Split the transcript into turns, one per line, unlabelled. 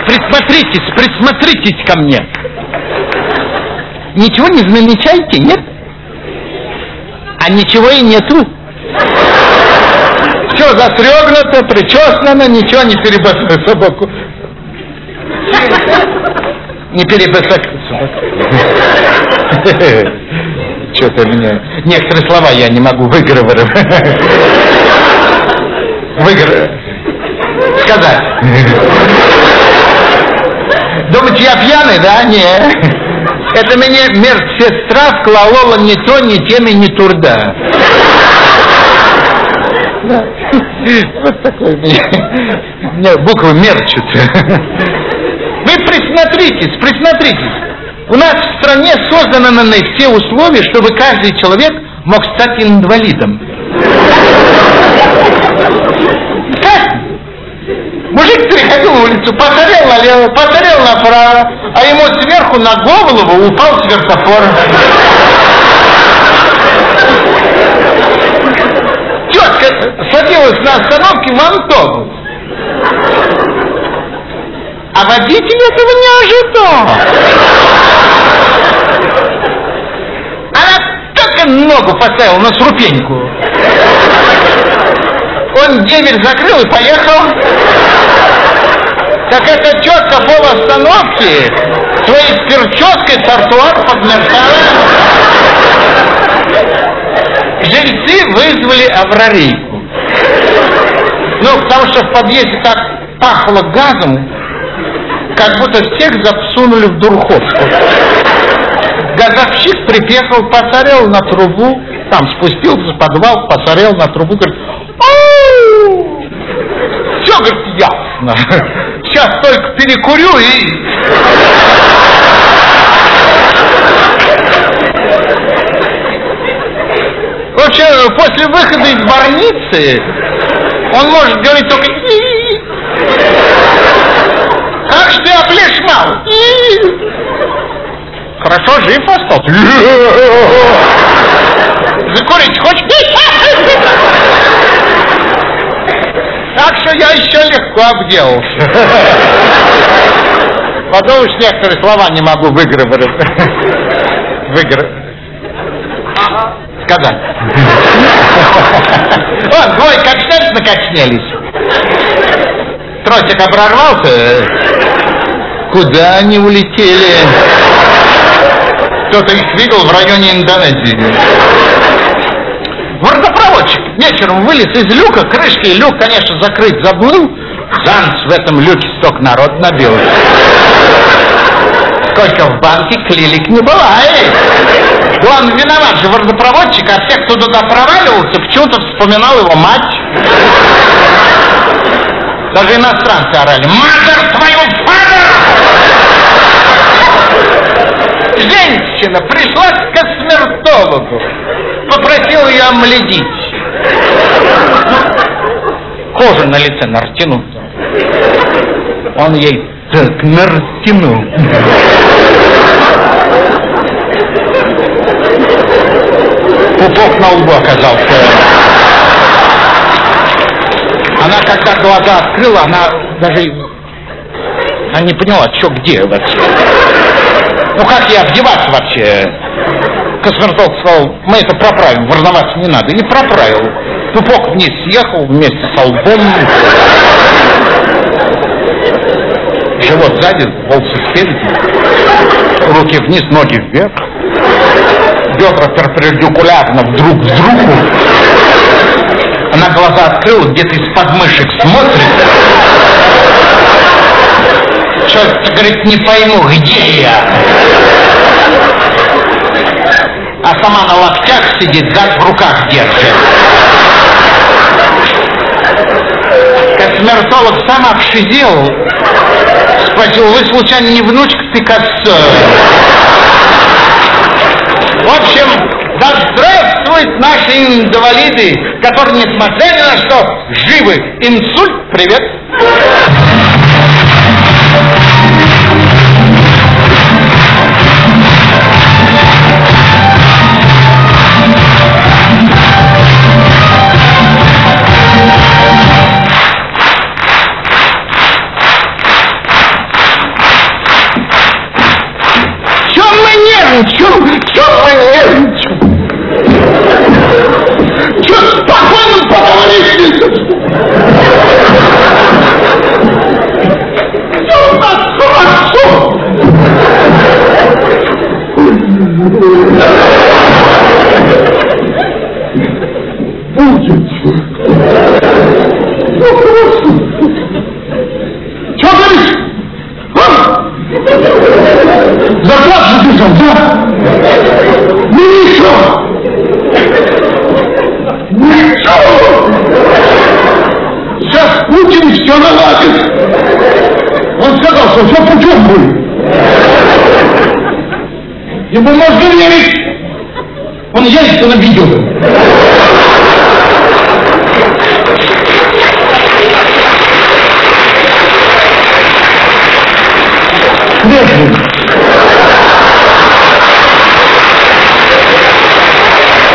присмотритесь ко мне. Ничего не замечаете, нет? А ничего и нету. Все застрёгнуто, причёсано, ничего не перебасывает собаку. Не перебасывает собаку. Что-то меня... Некоторые слова я не могу выговаривать. Сказать. Думаете, я пьяный, да? Нет. Это мне медсестра вколола ни то, ни теми, ни турда. Да. Вот такой мне буквы мерчут. Вы присмотритесь. У нас в стране созданы все условия, чтобы каждый человек мог стать инвалидом. Как? Мужик переходил улицу, посмотрел налево, посмотрел направо, а ему сверху на голову упал светофор. Тетка садилась на остановке в автобус. А водитель этого не ожидал. Она только ногу поставила на ступеньку. Он дверь закрыл и поехал. Так эта тетка пол остановки своей перчеткой тротуар подметала. Жильцы вызвали аварийку. Ну, потому что в подъезде так пахло газом, как будто всех засунули в Дурховскую. Газовщик приехал, посмотрел на трубу, там спустился в подвал, посмотрел на трубу, говорит: все, говорит, ясно. Сейчас только перекурю и... Вообще, после выхода из больницы он может говорить только: как же ты оплешмал? Хорошо, жив остался. Закурить хочешь? Так что я еще легко обделался. Потому что некоторые слова не могу выговаривать. Сказать. Вон, двое накачнялись. Тросик оборвался. Куда они улетели? Кто-то их видел в районе Индонезии. Водопроводчик вечером вылез из люка, крышки, и люк, конечно, закрыть забыл. За ночь в этом люке столько народ набилось. Сколько в банке клилик не бывает. Он виноват же, водопроводчик, а все, кто туда проваливался, почему-то вспоминал его мать. Даже иностранцы орали: «Мадер твою, фадер!» Женщина пришла к косметологу, попросила ее омлядить. Кожа на лице нартянута. Он ей так нартянул. Пупок на лбу оказался. Она, когда глаза открыла, она даже не поняла, что где вообще. Ну как ей одеваться вообще? Косметолог сказал: мы это проправим, волноваться не надо. И проправил. Пупок вниз съехал вместе с лбом. Живот сзади, волосы спереди. Руки вниз, ноги вверх. Бедра перпендикулярно друг к другу. Она глаза открыла, где-то из подмышек смотрит. Что-то, говорит, не пойму, где я? А сама на локтях сидит, зад в руках держит. Косметолог сам обшизел. Спросил: вы случайно не внучка Пикассо? В общем, да здравствуют наши инвалиды, которые, несмотря ни на что, живы. Инсульт, привет. бросил, все путем был. Ему можно верить. Он едет на видео. Нет.